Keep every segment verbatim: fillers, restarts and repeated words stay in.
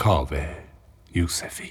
کاوه یوسفی.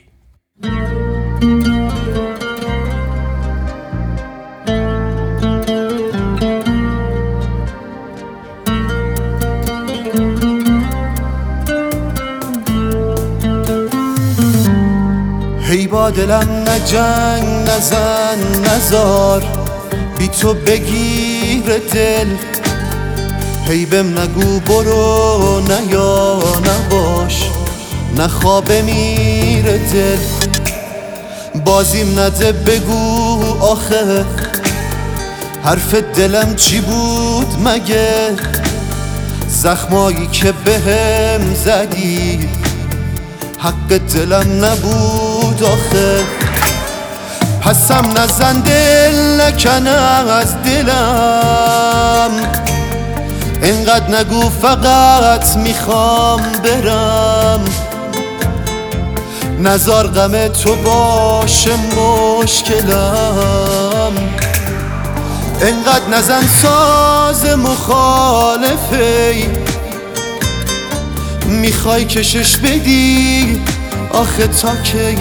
هی با دلم نه جنگ نزن نزار، بی تو بگیر دل. هی بهم نگو برو نه یا نباش، نه خوابه میره دل. بازیم نده بگو آخه حرف دلم چی بود مگه؟ زخمایی که بهم زدی حق دلم نبود آخه. پسم نزن دل نکنه از دلم، اینقدر نگو فقط میخوام برم. نزار غم تو باشه مشکلم، اینقدر نزن ساز مخالفی. میخوای کشش بدی آخه تا کی؟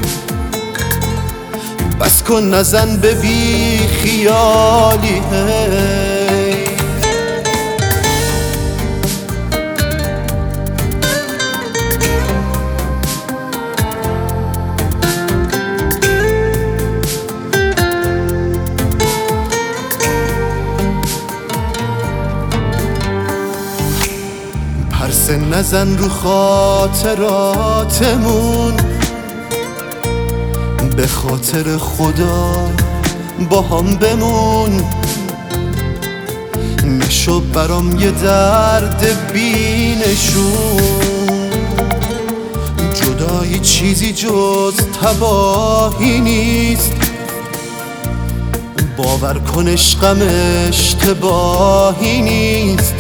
بس کن نزن به بی خیالی. هی پرسه نزن رو خاطراتمون، به خاطر خدا با هم بمون. نشو برام یه درد بینشون، جدایی چیزی جز تباهی نیست. باور کن عشقم اشتباهی نیست،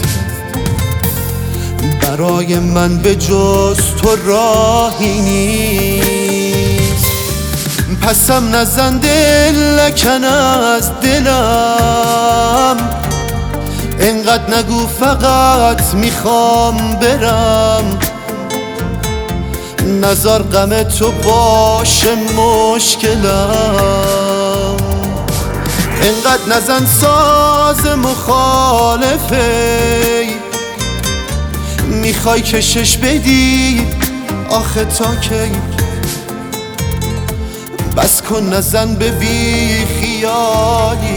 برای من به جز تو راهی نیست. پسم نزن دل نکنه از دلم، اینقدر نگو فقط میخوام برم. نزار غم تو باشه مشکلم، اینقدر نزن ساز مخالفی. میخوای کشش بدی آخه تا کی؟ بس کن نزن به بی خیالی.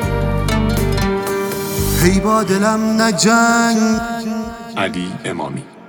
هی با دلم نه جنگ. علی امامی.